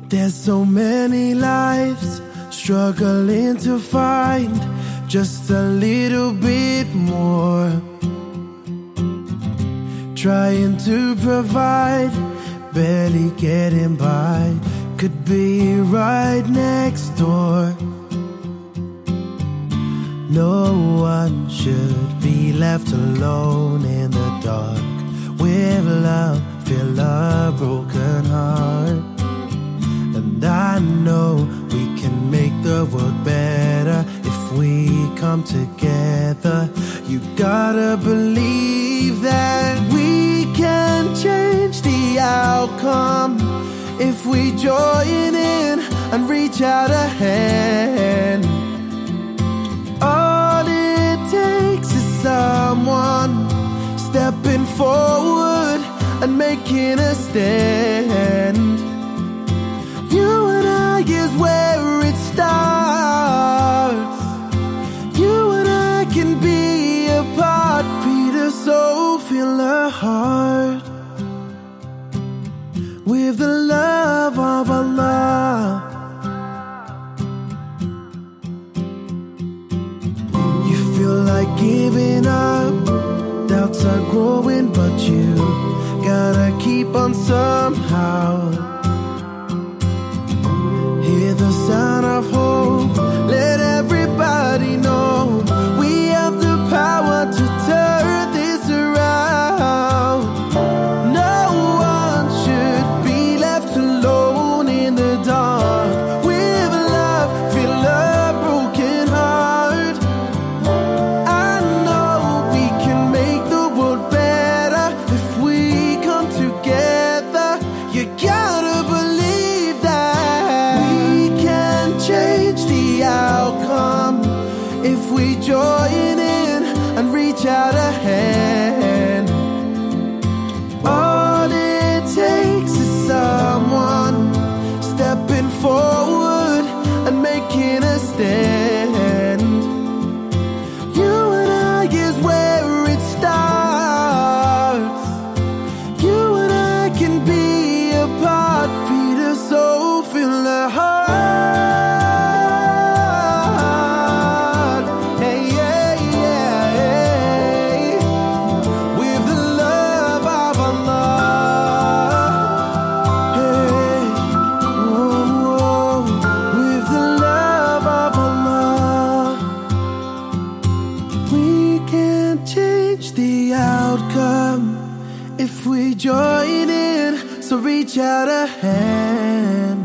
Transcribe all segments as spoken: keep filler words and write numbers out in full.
There's so many lives struggling to find just a little bit more, trying to provide, barely getting by, could be right next door. No one should be left alone in the dark with love, fill a broken heart. And I know we can make the world better if we come together. You gotta believe that we can change the outcome if we join in and reach out a hand. All it takes is someone stepping forward and making a stand. You and I is where it starts. You and I can be a part, feed a soul, fill a heart with the love of Allah. You feel like giving up, doubts are growing, but you gotta keep on somehow. Hear the sound of hope, let everybody know we have the power to turn this around. No one should be left alone in the dark. With love, fill a broken heart. I know we can make the world better if we come together. You gotta believe that we can change the outcome if we join in and reach out a hand. All it takes is someone stepping forward and making a stand. You and I is where it starts. You and I can be a part, feed a soul, fill a heart. Hey, yeah, yeah, yeah. With the love of Allah. Hey, whoa, whoa. With the love of Allah. We can change the outcome if we join in, so reach out a hand.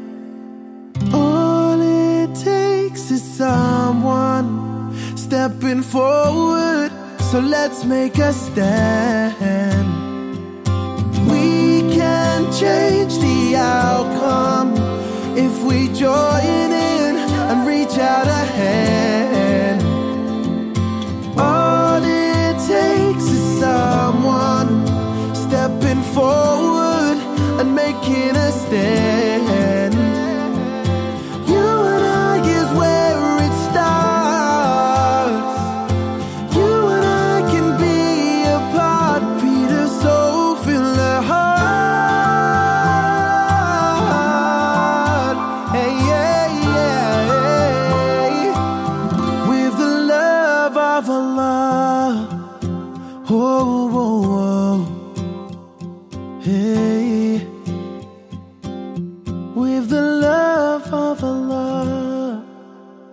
All it takes is someone stepping forward, so let's make a stand. We can change the outcome if we join in and reach out a hand. All it takes is someone stepping forward and making a stand. You and I is where it starts. You and I can be a part, feed a soul, fill a heart. Hey, yeah, yeah, yeah. With the love of Allah. Oh, oh, oh. Hey, with the love of Allah.